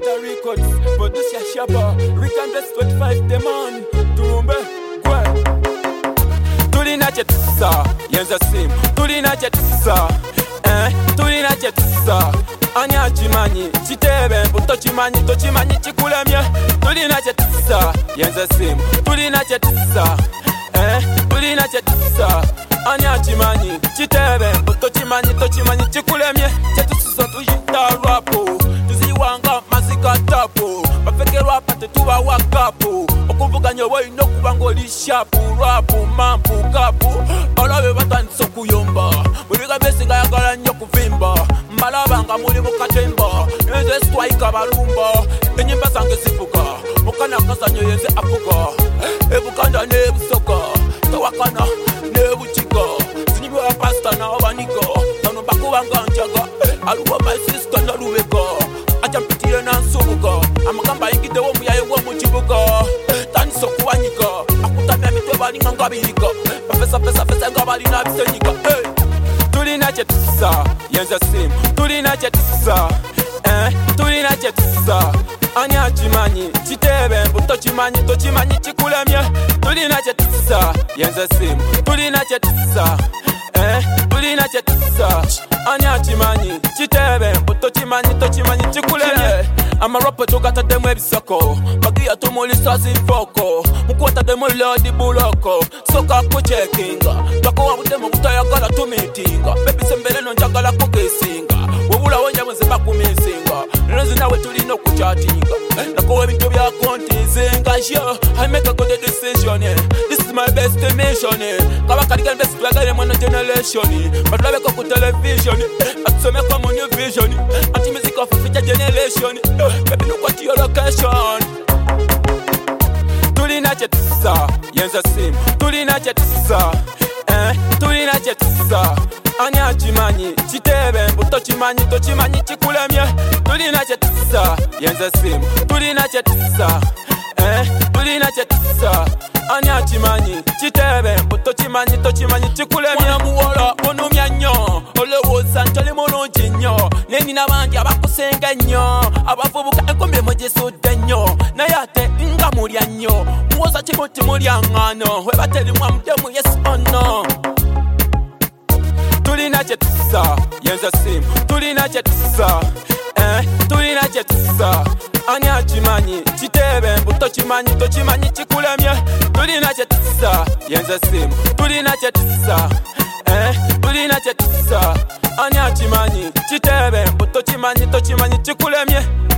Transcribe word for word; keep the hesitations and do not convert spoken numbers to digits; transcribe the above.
Better records, produce your shabba. Rick and Bless twenty-five demon. Tumbe, gwe. Tulina chetisa, yenza sim. Tulina chetisa, eh. Tulina chetisa. Anya chimanyi, chitebe, mbuto chimanyi, to chimanyi chikulemye. Tulina chetisa, yenza sim. Tulina chetisa, eh. Tulina chetisa. Anya chimanyi, chitebe, mbuto chimanyi, to chimanyi chikulemye. Chetususa tuyita rapo. Tuziwanga mazika tapo. Bafeke rapa tetuwa wakapo. Okuvuga nyowo ino kubango lishapu. Rapu, mampu, kapu. Olawe batanso kuyomba. Muliga besinga yakala nyo kuvimba. Mbalabanga muli mukatemba. Neze stwaika balumba. Enyimba zange zifuka. Mukana kasanyo yenze afuka. Ebukanda nebusoka. Tawakana nebuchika. Zinibwa pasta na obanika. Tano bakubanga njaga. Aluwa my sister na luweka. Achampitiye na nsubuka. Amakamba ingide wo muyaye wo muchibuka. Tani sokuwanyika. Akutamya mitwe bali ngabirika. Pesa pesa pesa ngabali na bisenyika. Hey. Tulina chetisa, yenza sim. Tulina chetisa, eh. Tulina chetisa. Anya chimanyi, chitebe, mbuto chimanyi, to chimanyi chikulemye. Tulina chetisa, yenza sim. Tulina chetisa, eh. Tulina chetisa. Anya chimanyi, chitebe, mbuto chimanyi, to chimanyi chikulemye. I'm a rapper to got a demo ebisoko. Magia to molisa sinfoko. Mukwata demo lodi buloko. Soka ko checkinga. Bako wa demo kutaya gala to meetinga. Baby sembele no njagala ko kesinga. Wobula wonja mwenze bakumisinga. Nzi nawe tulino kuchatinga. Nako ebintu bya kontizinga. Sure, I make a good decision. Yeah. This is my best mission. Yeah. Kaba kadiga best plugger mwana generation. But love ko ku television. Atsome ko mo new vision. Anti music of future generation. Baby, look at your location. Tulina chetisa, yenza sim. Tulina chetisa, eh. Tulina chetisa. Anya chimanyi, chitebe, mbuto chimanyi, to chimanyi chikulemye. Tulina chetisa, yenza sim. Tulina chetisa, eh. Tulina chetisa. Anya chimanyi, chitebe, mbuto chimanyi, to chimanyi chikulemye. Mwana muwola, onumya nyo. Olewoza ntole mulungi nnyo. Neni n'abandi abakusenga nnyo. Abavubuka enkombe mugisudde nnyo. Naye ate nga mulya nnyo. Muwoza kimuti mulya ngano. Webateri mwamudemu yes or no. Tulina chetisa, yenza sim. Tulina chetisa, eh. Tulina chetisa. Anya chimanyi, chitebe, mbuto chimanyi, to chimanyi chikulemye. Tulina chetisa, yenza sim. Tulina chetisa, eh. Tulina chetisa. Anya chimanyi, chitebe, mbuto chimanyi, to chimanyi chikulemye.